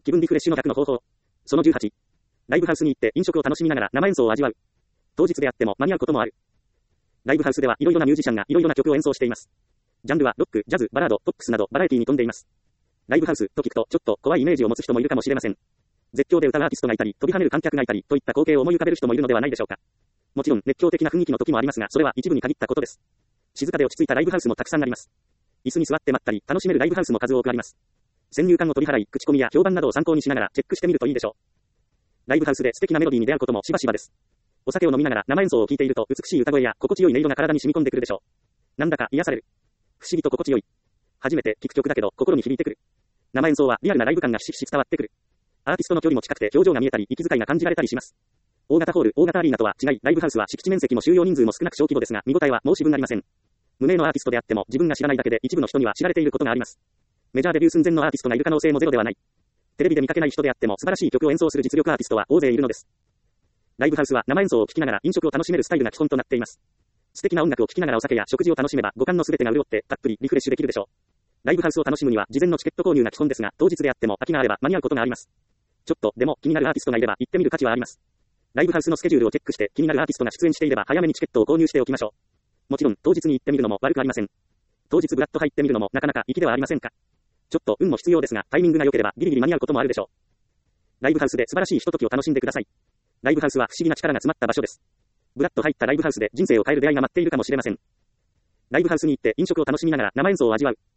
気分リフレッシュの客の方法。その18。ライブハウスに行って飲食を楽しみながら生演奏を味わう。当日であっても間に合うこともある。ライブハウスではいろいろなミュージシャンがいろいろな曲を演奏しています。ジャンルはロック、ジャズ、バラード、ポップスなどバラエティに富んでいます。ライブハウスと聞くとちょっと怖いイメージを持つ人もいるかもしれません。絶叫で歌うアーティストがいたり、飛び跳ねる観客がいたりといった光景を思い浮かべる人もいるのではないでしょうか。もちろん熱狂的な雰囲気の時もありますが、それは一部に限ったことです。静かで落ち着いたライブハウスもたくさんあります。椅子に座って待ったり、楽しめるライブハウスも数多くあります。先入観を取り払い、口コミや評判などを参考にしながらチェックしてみるといいでしょう。ライブハウスで素敵なメロディーに出会うこともしばしばです。お酒を飲みながら生演奏を聴いていると美しい歌声や心地よい音色が体に染み込んでくるでしょう。なんだか癒される。不思議と心地よい。初めて聴く曲だけど心に響いてくる。生演奏はリアルなライブ感がひしひし伝わってくる。アーティストの距離も近くて表情が見えたり息遣いが感じられたりします。大型ホール、大型アリーナとは違い、ライブハウスは敷地面積も収容人数も少なく小規模ですが、見応えは申し分ありません。無名のアーティストであっても自分が知らないだけで一部の人には知られていることがあります。メジャーデビュー寸前のアーティストがいる可能性もゼロではない。テレビで見かけない人であっても素晴らしい曲を演奏する実力アーティストは大勢いるのです。ライブハウスは生演奏を聴きながら飲食を楽しめるスタイルが基本となっています。素敵な音楽を聴きながらお酒や食事を楽しめば五感のすべてが潤ってたっぷりリフレッシュできるでしょう。ライブハウスを楽しむには事前のチケット購入が基本ですが、当日であっても空きがあれば間に合うことがあります。ちょっとでも気になるアーティストがいれば行ってみる価値はあります。ライブハウスのスケジュールをチェックして気になるアーティストが出演していれば早めにチケットを購入しておきましょう。もちろん当日に行ってみるのも悪くありません。当日ブラッと入ってみるのもなかなか粋ではありませんか。ちょっと運も必要ですが、タイミングが良ければギリギリ間に合うこともあるでしょう。ライブハウスで素晴らしいひとときを楽しんでください。ライブハウスは不思議な力が詰まった場所です。ブラッと入ったライブハウスで人生を変える出会いが待っているかもしれません。ライブハウスに行って飲食を楽しみながら生演奏を味わう。